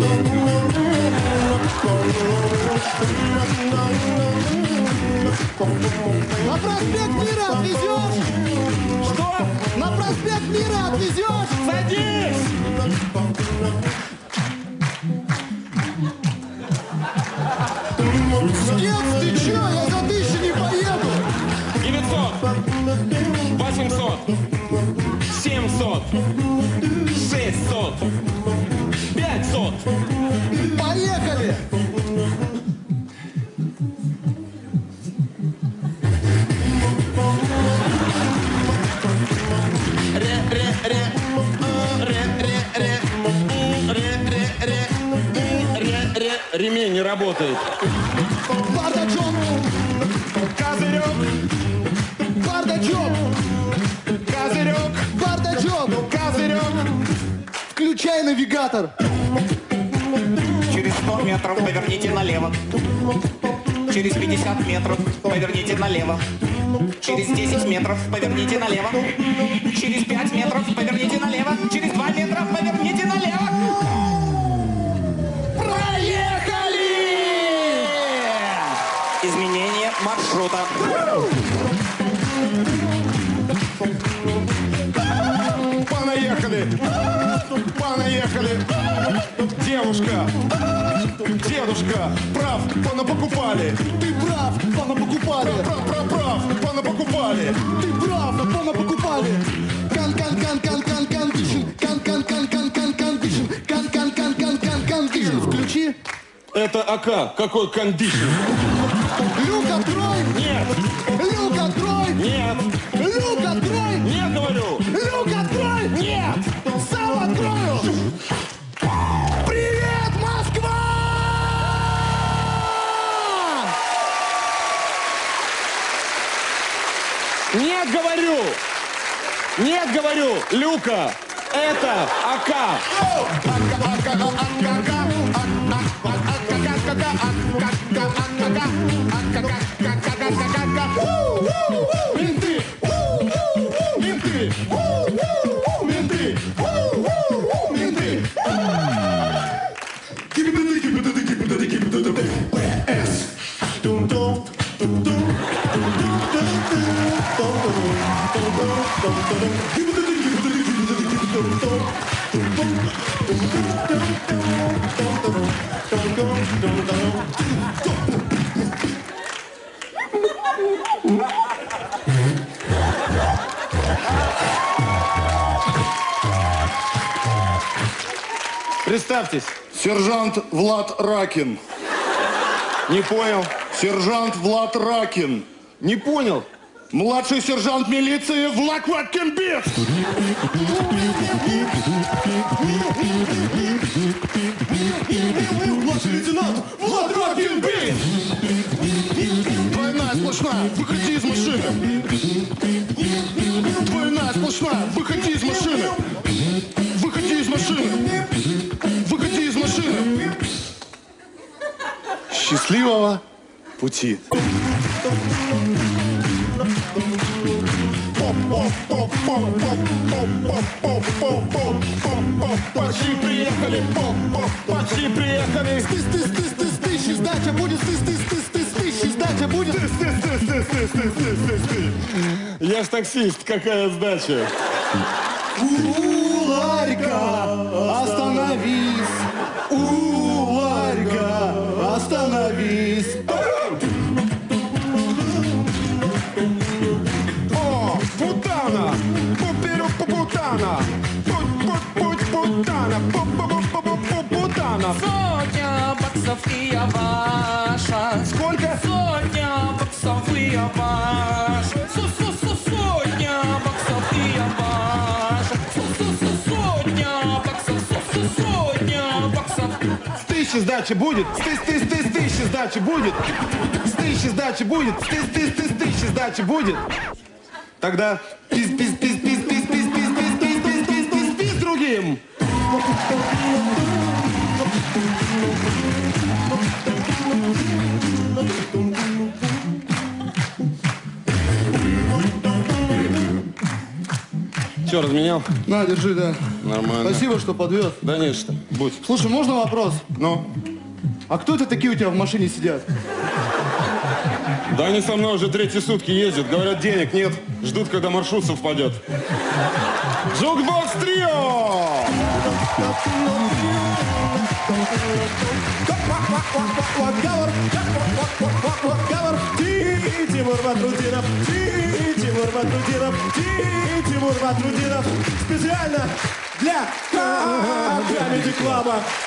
На проспект Мира отвезешь? Что? На проспект Мира отвезешь? Садись! Нет, ты чё? Я за 1000 не поеду! 900, 800, 700, 600, 500. Поехали! Ремень не работает. Бардачок! Козырек, Бардачок! козырек, Бардачок! козырек. Включай навигатор! Через 100 метров поверните налево. Через 50 метров поверните налево. Через 10 метров поверните налево. Через 5 метров поверните налево. Через 2 метра поверните налево. Проехали! Изменение маршрута. Понаехали! Понаехали! Девушка! Дедушка! Прав, понапокупали! Ты прав, понапокупали! Прав, понапокупали! Ты прав, понапокупали! Кан-кан-кан-кан-кан-кан-вишен! Кан-кан-кан-кан-кан-кан-вишен! Кан-кан-кан-кан-кан-вишен! Включи! Это АК, какой кондишн? Люк открой! Нет! Люк открой! Нет! Люк открой! Нет, говорю! Люк открой! Нет! Сам открою! Привет, Москва! Нет, говорю! Нет, говорю! Люка! Это АК! Менты! Менты! Менты! Менты! Представьтесь. Сержант Влад Ракин. Не понял. Сержант Влад Ракин. Не понял. Младший сержант милиции Влад Ракинбек. Младший лейтенант Влад Ракинбек! Двойная сплошная, выходи из машины. Двойная сплошная, выходи из машины. Выходи из машины. Выходи из машины. Счастливого пути. Почти приехали. Почти приехали. Тысячи сдача будет, тысячи сдача будет. Я ж таксист, какая сдача? У ларька, остановись. У ларька, остановись. О, путана! Путана! Путана! Путана! Сотня баксов и я ваша. Сколько? Сотня баксов и я ваша. Сотня баксов и я ваша. Сотня баксов. Сотня баксов. С тысячи сдачи будет? С тысячи сдачи будет? С тысячи сдачи будет? С тысячи сдачи будет? Тогда пиз другим. Че, разменял? На, держи, да. Нормально. Спасибо, что подвез. Да не что, будь. Слушай, можно вопрос? Ну? А кто это такие у тебя в машине сидят? Да они со мной уже 3 сутки ездят. Говорят, денег нет. Ждут, когда маршрут совпадет. Джукбокс Трио! Тимур Батрутдинов специально для Comedy Club.